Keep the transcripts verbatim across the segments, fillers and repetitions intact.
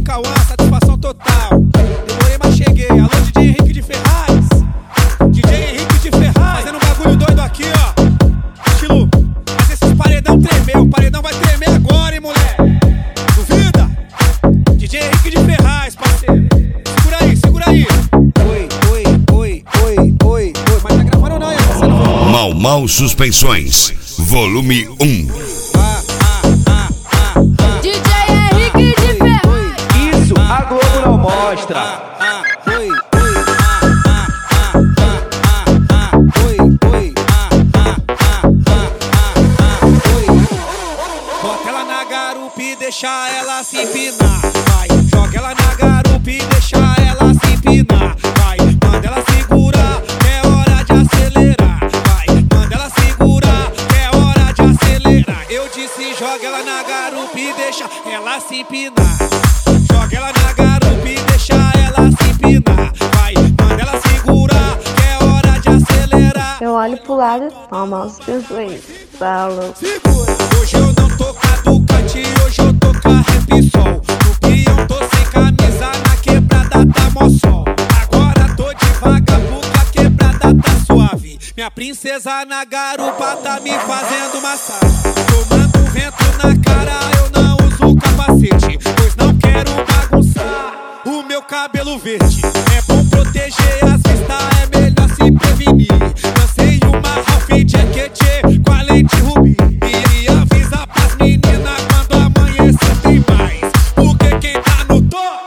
Cauã, satisfação total. Demorei, mas cheguei. Alô, D J Henrique de Ferraz. D J Henrique de Ferraz. Fazendo um bagulho doido aqui, ó. Estilo, faz esses paredão tremer. O paredão vai tremer agora, hein, moleque. Duvida? D J Henrique de Ferraz, parceiro. Segura aí, segura aí. Oi, oi, oi, oi, oi, oi. Mas tá gravando ou não, hein, parceiro? Mau Mau Suspensões, volume um. Ah, ah, ah, ah, ah. D J Henrique de Ferraz. Isso a Globo não mostra. Ah, ah, oi, oi, ah, ah, ah, ah, ah, oi, oi, ah, ah, ah, ah, ah, oi. Bota ela na garupa e deixa ela se empinar. Vai, joga ela na garupa e deixa ela se empinar. Vai, manda ela segurar, que é hora de acelerar. Vai, manda ela segurar, que é hora de acelerar. Eu disse, joga ela na garupa e deixa ela se empinar. Joga ela na garupa e deixa ela se empinar. Vai, manda ela segurar, que é hora de acelerar. Eu olho pro lado, Mau Mau Suspensões. Falo. Segura. Hoje eu não tô com a Ducati, hoje eu tô com a Repsol. No peão tô sem camisa, na quebrada tá mó sol. Agora tô devagar porque a quebrada tá suave. Minha princesa na garupa tá me fazendo massagem. Tomando vento na cara, eu não uso capacete, pois não quero bagunçar o meu cabelo verde. É bom proteger as vistas, é melhor se prevenir. Lancei uma Ralph Jacket com a lente rubi. E avisa pras meninas quando amanhecer tem mais. Porque quem tá no topo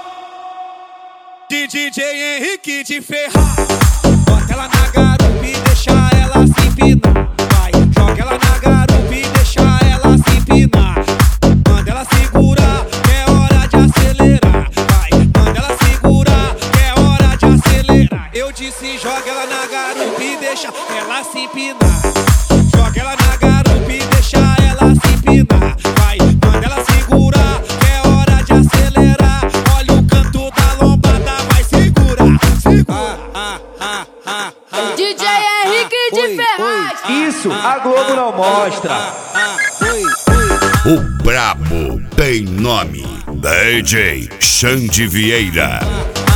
de D J Henrique de Ferraz. Bota ela na garupa e deixa ela se empinar. Vai, joga ela na garupa e deixa ela se empinar. Manda ela segurar, que é hora de acelerar. Vai, manda ela segurar, que é hora de acelerar. Eu disse, joga ela na garupa e deixa ela se empinar. Joga ela na garupa e deixa ela se empinar. Vai, manda ela segurar, que é hora de acelerar. Olha o canto da lombada, vai segurar, segura. Ah, ah, ah, ah, D J ah, Henrique ah, de oi, Ferraz. oi, Isso a Globo não mostra. ah, ah, oi, oi. O brabo tem nome. D J Xande Vieira. Ah,